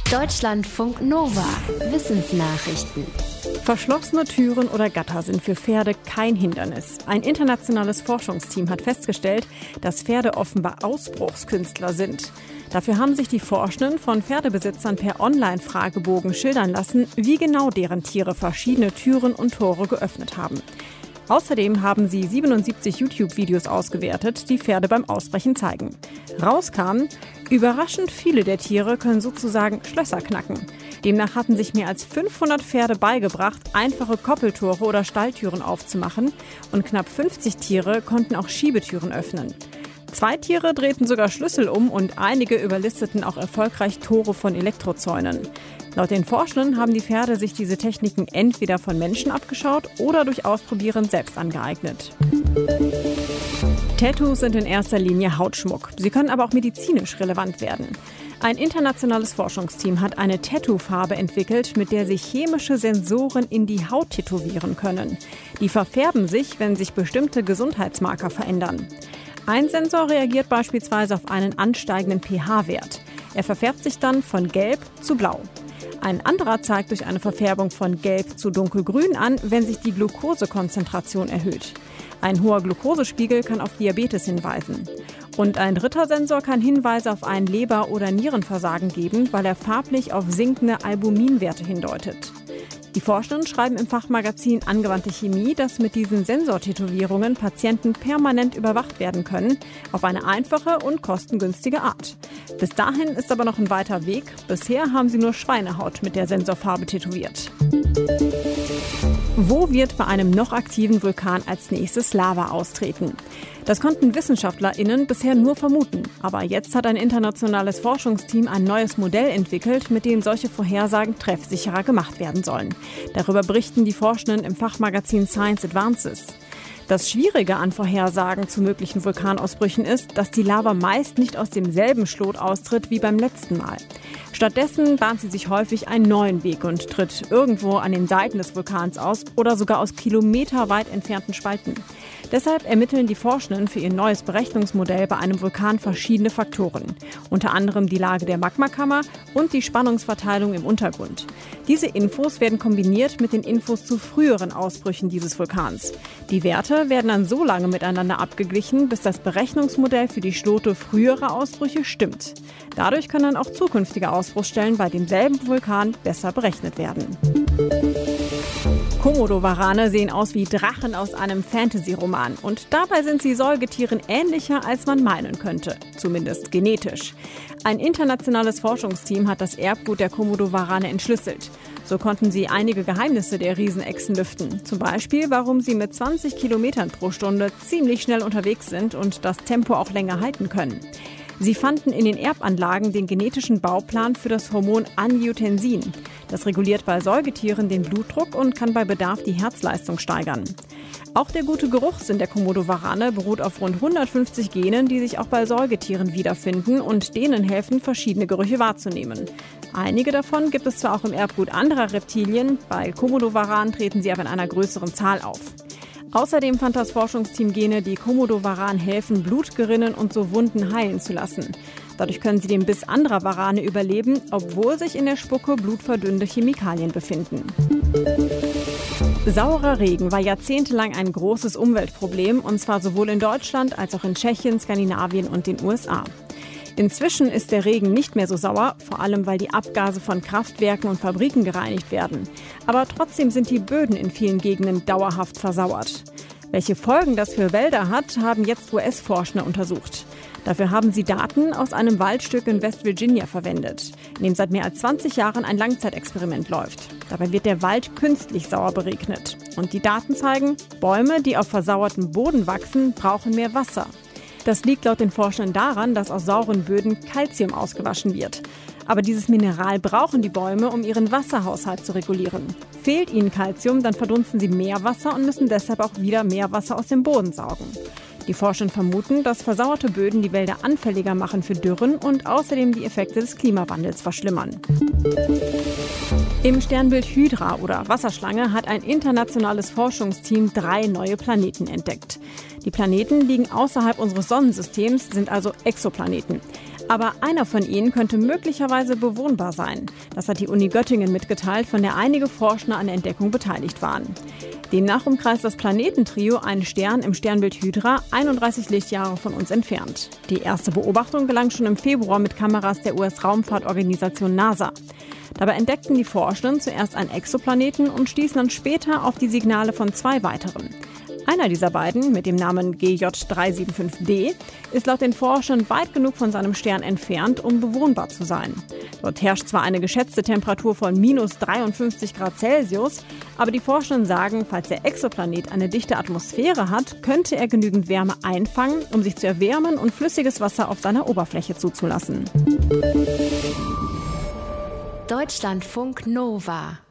Deutschlandfunk Nova. Wissensnachrichten. Verschlossene Türen oder Gatter sind für Pferde kein Hindernis. Ein internationales Forschungsteam hat festgestellt, dass Pferde offenbar Ausbruchskünstler sind. Dafür haben sich die Forschenden von Pferdebesitzern per Online-Fragebogen schildern lassen, wie genau deren Tiere verschiedene Türen und Tore geöffnet haben. Außerdem haben sie 77 YouTube-Videos ausgewertet, die Pferde beim Ausbrechen zeigen. Rauskam, überraschend viele der Tiere können sozusagen Schlösser knacken. Demnach hatten sich mehr als 500 Pferde beigebracht, einfache Koppeltore oder Stalltüren aufzumachen, und knapp 50 Tiere konnten auch Schiebetüren öffnen. 2 Tiere drehten sogar Schlüssel um und einige überlisteten auch erfolgreich Tore von Elektrozäunen. Laut den Forschenden haben die Pferde sich diese Techniken entweder von Menschen abgeschaut oder durch Ausprobieren selbst angeeignet. Tattoos sind in erster Linie Hautschmuck. Sie können aber auch medizinisch relevant werden. Ein internationales Forschungsteam hat eine Tattoo-Farbe entwickelt, mit der sich chemische Sensoren in die Haut tätowieren können. Die verfärben sich, wenn sich bestimmte Gesundheitsmarker verändern. Ein Sensor reagiert beispielsweise auf einen ansteigenden pH-Wert. Er verfärbt sich dann von gelb zu blau. Ein anderer zeigt durch eine Verfärbung von gelb zu dunkelgrün an, wenn sich die Glukosekonzentration erhöht. Ein hoher Glukosespiegel kann auf Diabetes hinweisen. Und ein dritter Sensor kann Hinweise auf ein Leber- oder Nierenversagen geben, weil er farblich auf sinkende Albuminwerte hindeutet. Die Forschenden schreiben im Fachmagazin Angewandte Chemie, dass mit diesen Sensortätowierungen Patienten permanent überwacht werden können, auf eine einfache und kostengünstige Art. Bis dahin ist aber noch ein weiter Weg. Bisher haben sie nur Schweinehaut mit der Sensorfarbe tätowiert. Wo wird bei einem noch aktiven Vulkan als nächstes Lava austreten? Das konnten WissenschaftlerInnen bisher nur vermuten. Aber jetzt hat ein internationales Forschungsteam ein neues Modell entwickelt, mit dem solche Vorhersagen treffsicherer gemacht werden sollen. Darüber berichten die Forschenden im Fachmagazin Science Advances. Das Schwierige an Vorhersagen zu möglichen Vulkanausbrüchen ist, dass die Lava meist nicht aus demselben Schlot austritt wie beim letzten Mal. Stattdessen bahnt sie sich häufig einen neuen Weg und tritt irgendwo an den Seiten des Vulkans aus oder sogar aus kilometerweit entfernten Spalten. Deshalb ermitteln die Forschenden für ihr neues Berechnungsmodell bei einem Vulkan verschiedene Faktoren. Unter anderem die Lage der Magmakammer und die Spannungsverteilung im Untergrund. Diese Infos werden kombiniert mit den Infos zu früheren Ausbrüchen dieses Vulkans. Die Werte werden dann so lange miteinander abgeglichen, bis das Berechnungsmodell für die Schlote früherer Ausbrüche stimmt. Dadurch können dann auch zukünftige Ausbruchsstellen bei demselben Vulkan besser berechnet werden. Komodowarane sehen aus wie Drachen aus einem Fantasy-Roman. Und dabei sind sie Säugetieren ähnlicher, als man meinen könnte. Zumindest genetisch. Ein internationales Forschungsteam hat das Erbgut der Komodowarane entschlüsselt. So konnten sie einige Geheimnisse der Riesenechsen lüften. Zum Beispiel, warum sie mit 20 Kilometern pro Stunde ziemlich schnell unterwegs sind und das Tempo auch länger halten können. Sie fanden in den Erbanlagen den genetischen Bauplan für das Hormon Angiotensin. Das reguliert bei Säugetieren den Blutdruck und kann bei Bedarf die Herzleistung steigern. Auch der gute Geruchssinn der Komodowarane beruht auf rund 150 Genen, die sich auch bei Säugetieren wiederfinden und denen helfen, verschiedene Gerüche wahrzunehmen. Einige davon gibt es zwar auch im Erbgut anderer Reptilien, bei Komodowaranen treten sie aber in einer größeren Zahl auf. Außerdem fand das Forschungsteam Gene, die Komodowaranen helfen, Blut gerinnen und so Wunden heilen zu lassen. Dadurch können sie den Biss anderer Warane überleben, obwohl sich in der Spucke blutverdünnende Chemikalien befinden. Saurer Regen war jahrzehntelang ein großes Umweltproblem, und zwar sowohl in Deutschland als auch in Tschechien, Skandinavien und den USA. Inzwischen ist der Regen nicht mehr so sauer, vor allem weil die Abgase von Kraftwerken und Fabriken gereinigt werden. Aber trotzdem sind die Böden in vielen Gegenden dauerhaft versauert. Welche Folgen das für Wälder hat, haben jetzt US-Forschende untersucht. Dafür haben sie Daten aus einem Waldstück in West Virginia verwendet, in dem seit mehr als 20 Jahren ein Langzeitexperiment läuft. Dabei wird der Wald künstlich sauer beregnet. Und die Daten zeigen, Bäume, die auf versauertem Boden wachsen, brauchen mehr Wasser. Das liegt laut den Forschern daran, dass aus sauren Böden Calcium ausgewaschen wird. Aber dieses Mineral brauchen die Bäume, um ihren Wasserhaushalt zu regulieren. Fehlt ihnen Calcium, dann verdunsten sie mehr Wasser und müssen deshalb auch wieder mehr Wasser aus dem Boden saugen. Die Forschenden vermuten, dass versauerte Böden die Wälder anfälliger machen für Dürren und außerdem die Effekte des Klimawandels verschlimmern. Im Sternbild Hydra oder Wasserschlange hat ein internationales Forschungsteam 3 neue Planeten entdeckt. Die Planeten liegen außerhalb unseres Sonnensystems, sind also Exoplaneten. Aber einer von ihnen könnte möglicherweise bewohnbar sein. Das hat die Uni Göttingen mitgeteilt, von der einige Forscher an der Entdeckung beteiligt waren. Demnach umkreist das Planetentrio einen Stern im Sternbild Hydra, 31 Lichtjahre von uns entfernt. Die erste Beobachtung gelang schon im Februar mit Kameras der US-Raumfahrtorganisation NASA. Dabei entdeckten die Forschenden zuerst einen Exoplaneten und stießen dann später auf die Signale von 2 weiteren. Einer dieser beiden, mit dem Namen GJ375d, ist laut den Forschern weit genug von seinem Stern entfernt, um bewohnbar zu sein. Dort herrscht zwar eine geschätzte Temperatur von -53 Grad Celsius, aber die Forschenden sagen, falls der Exoplanet eine dichte Atmosphäre hat, könnte er genügend Wärme einfangen, um sich zu erwärmen und flüssiges Wasser auf seiner Oberfläche zuzulassen. Deutschlandfunk Nova